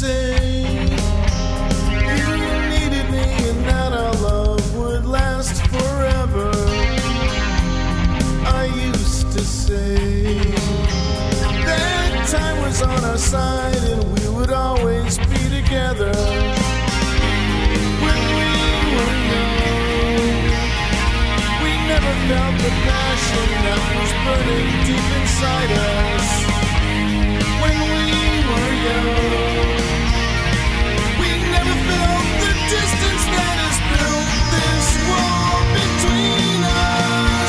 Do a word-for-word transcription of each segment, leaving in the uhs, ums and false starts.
say you needed me and that our love would last forever. I used to say that time was on our side and we would always be together. When we were young, we never felt the passion that was burning deep inside us. When we were young, we never felt the distance that has built this wall between us.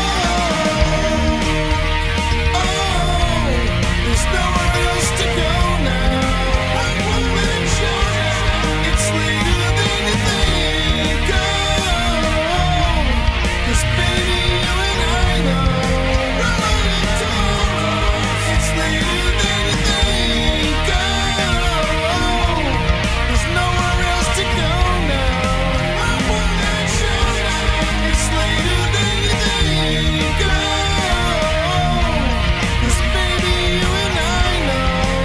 Oh, oh, there's nowhere else to go now. It's later than you think. Oh, 'cause baby, you and I know. It's later than you think. Oh, there's nowhere else to go now. It's later than you think. Oh, 'cause baby, you and I know.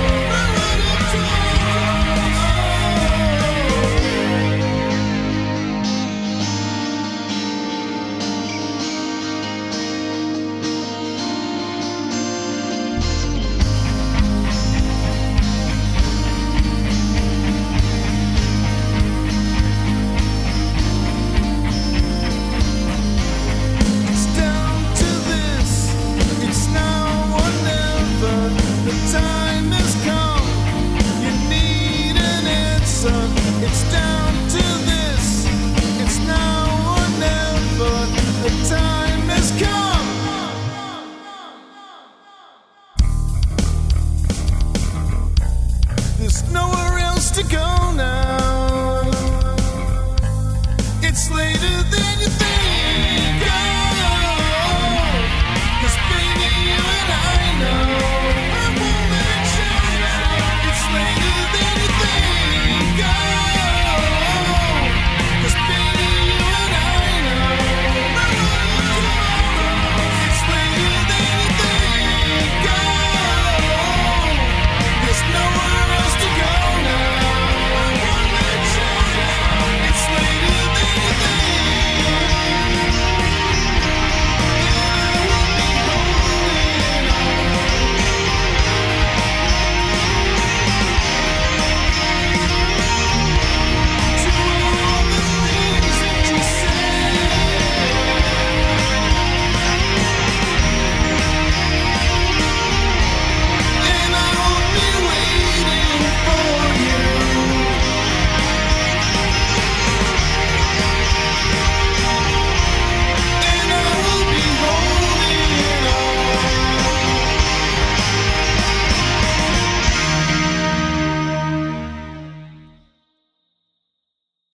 It's down to this. It's now or never. The time has come. You need an answer. It's down to this. It's now or never. The time has come. There's nowhere else to go now.